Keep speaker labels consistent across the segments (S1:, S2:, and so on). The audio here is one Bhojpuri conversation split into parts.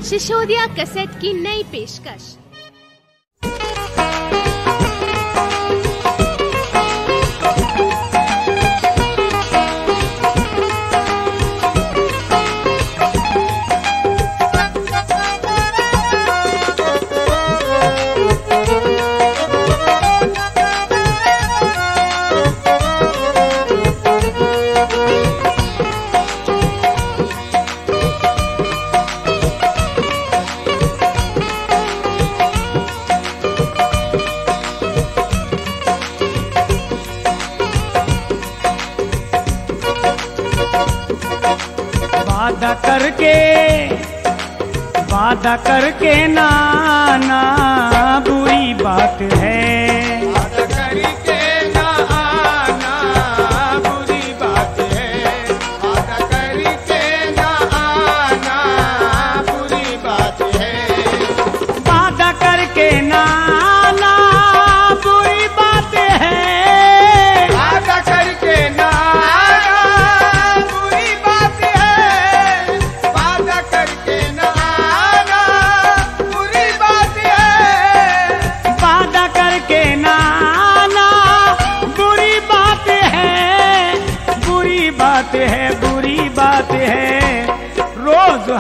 S1: शिशोदिया कैसेट की नई पेशकश।
S2: वादा करके नाना बुरी बात है।
S3: वादा करके ना आना बुरी बात है। वादा करके ना आना बुरी बात है।
S2: वादा करके नाना बुरी बात है।
S3: वादा करके ना आना बुरी बात है। वादा करके ना आना बुरी बात है।
S2: वादा करके नाना बुरी बात है। बुरी बात है, बुरी बात है। रोज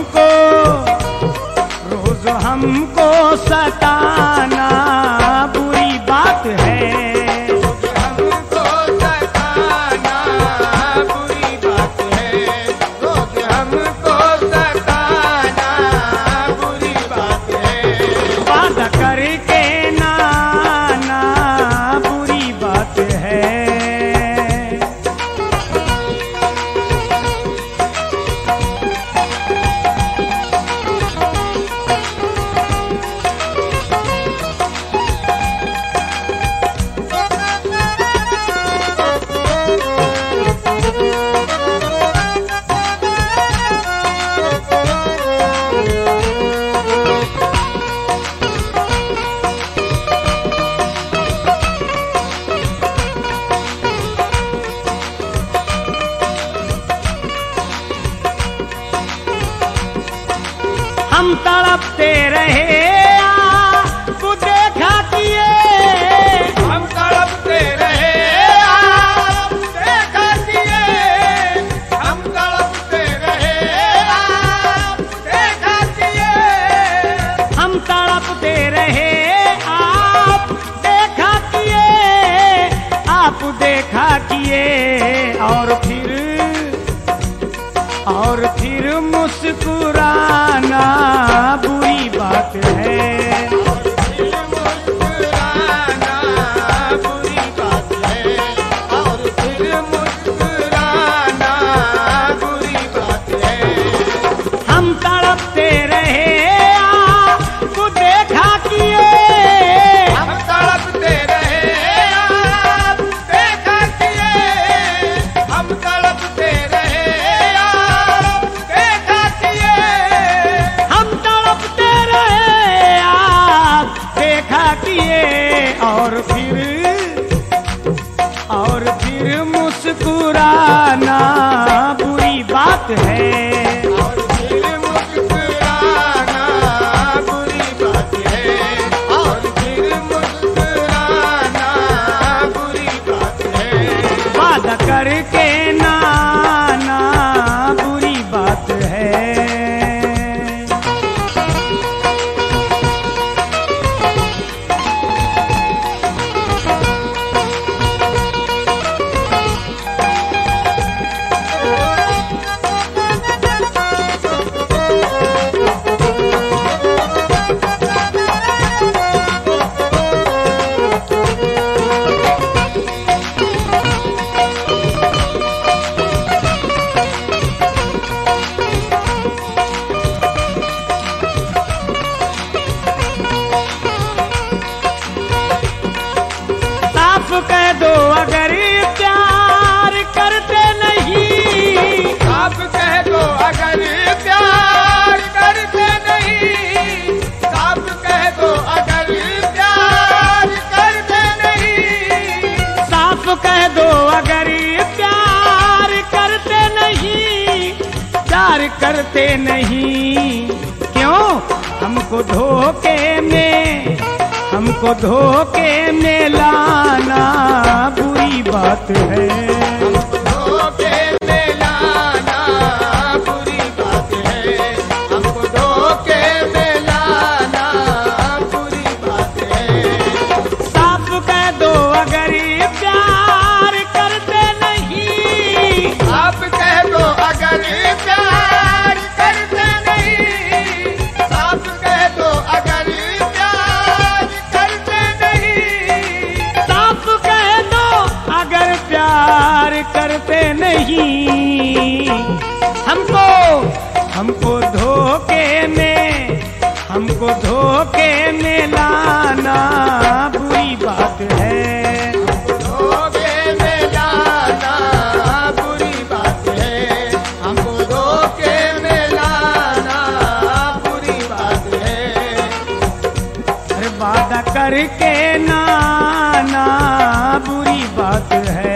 S2: हमको सताना बुरी बात है।
S3: हमको सताना बुरी बात है। रोज हमको सताना बुरी बात है।
S2: वादा करके नाना बुरी बात है। हम तड़पते रहे आपको देखा किए।
S3: हम तड़पते रहे आप देखा किए। हम तड़पते रहे आप देखा किए।
S2: हम तड़पते रहे आप देखा किए। आप देखा किए और फिर मुस्कुराना बुरी बात है।
S3: मुस्कुराना बुरी बात है। और फिर मुस्कुराना बुरी बात है।
S2: हम तड़पते रहे आपको देखा किए।
S3: हम तड़पते रहे आप देखा किए। हम तड़पते रहे आप देखा किए।
S2: हम तड़पते रहे आप देखा किए और फिर मुस्कुराना बुरी बात है।
S3: और फिर मुस्कुराना बुरी बात है। और फिर मुस्कुराना बुरी बात है।
S2: वादा करके नाना बुरी बात है। साफ कह दो अगर प्यार करते नहीं।
S3: आप कह दो अगर प्यार करते नहीं। आप कह दो अगर प्यार करते नहीं।
S2: साफ कह दो अगर प्यार करते नहीं। प्यार करते नहीं हमको धोखे में लाना बुरी बात है।
S3: हमको धोखे में लाना बुरी बात है। हमको धोखे में लाना बुरी बात है।
S2: साफ कह दो अगर प्यार करते नहीं,
S3: आप कह दो अगर प्यार करते नहीं। आप कह दो अगर प्यार करते नहीं।
S2: साफ कह दो अगर प्यार करते नहीं। हमको धोखे में लाना बुरी बात है।
S3: धोखे में लाना बुरी बात है। हमको धोखे में लाना बुरी बात है।
S2: अरे वादा करके नाना बुरी बात है।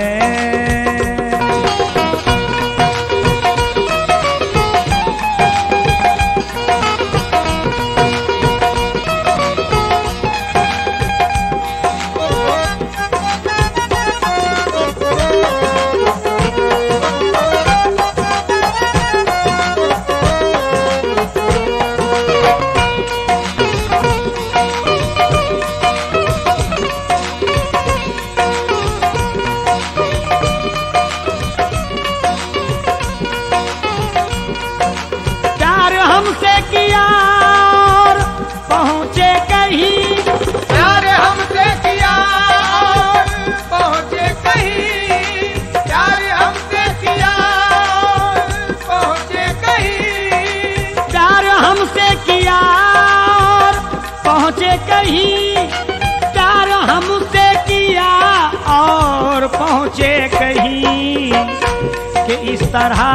S2: हमसे किया और पहुँचे कहीं।
S3: प्यार हमसे किया और पहुँचे कहीं। प्यार हमसे किया और पहुँचे कहीं।
S2: प्यार हमसे किया और पहुँचे कहीं। प्यार हमसे किया और पहुँचे कहीं। कि इस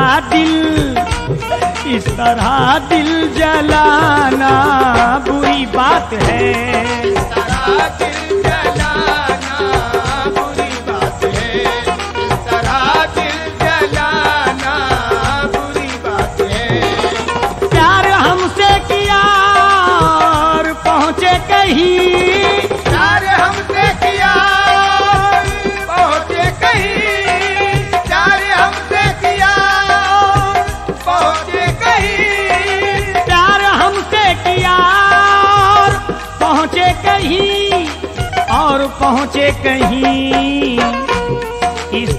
S2: तरह दिल जलाना बुरी बात है।
S3: इस तरह दिल जलाना बुरी बात है। इस तरह दिल जलाना बुरी बात है।
S2: प्यार हमसे किया और पहुँचे कहीं।
S3: प्यार हमसे किया और पहुँचे कहीं। प्यार हमसे किया और पहुँचे कहीं।
S2: प्यार हमसे किया और पहुँचे कहीं और पहुँचे कहीं। इस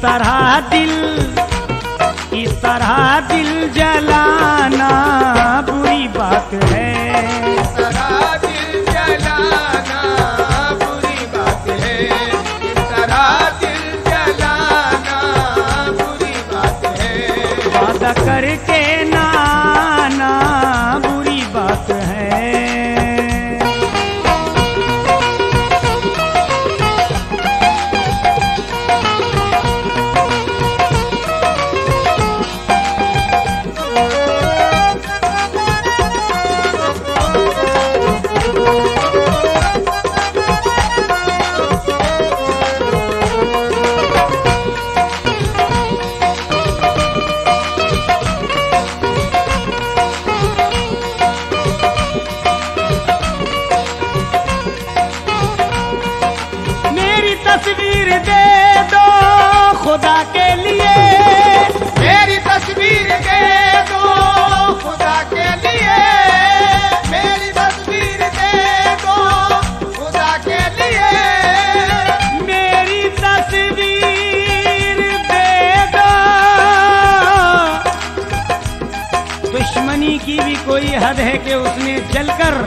S2: तरह दिल जलाना बुरी बात है।
S3: इस तरह दिल जलाना बुरी बात है। इस तरह दिल जलाना बुरी बात है।
S2: वादा करके नाना बुरी बात है। तस्वीर दे दो खुदा के लिए।
S3: मेरी तस्वीर दे दो खुदा के लिए। मेरी तस्वीर दे दो खुदा के लिए।
S2: मेरी तस्वीर दे दो। दुश्मनी की भी कोई हद है कि उसने जलकर,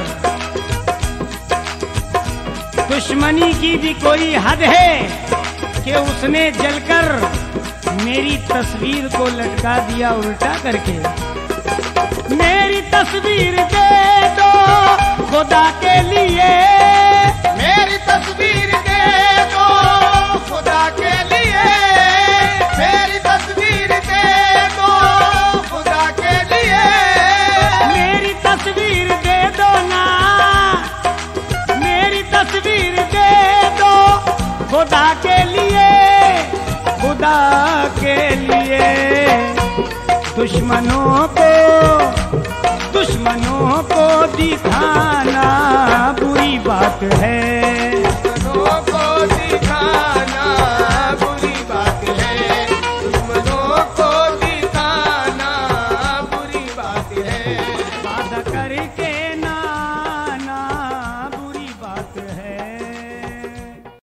S2: दुश्मनी की भी कोई हद है कि उसने जलकर मेरी तस्वीर को लटका दिया उल्टा करके। मेरी तस्वीर दे दो खुदा के लिए।
S3: मेरी तस्वीर दे दो खुदा के लिए। मेरी तस्वीर दे दो खुदा के लिए।
S2: मेरी तस्वीर दे दो ना, मेरी तस्वीर दे दो खुदा के लिए, खुदा के लिए। दुश्मनों दुश्मनों को दिखाना बुरी बात है।
S3: दुश्मनों को दिखाना बुरी बात है, दुश्मनों को दिखाना बुरी बात है।
S2: वादा करके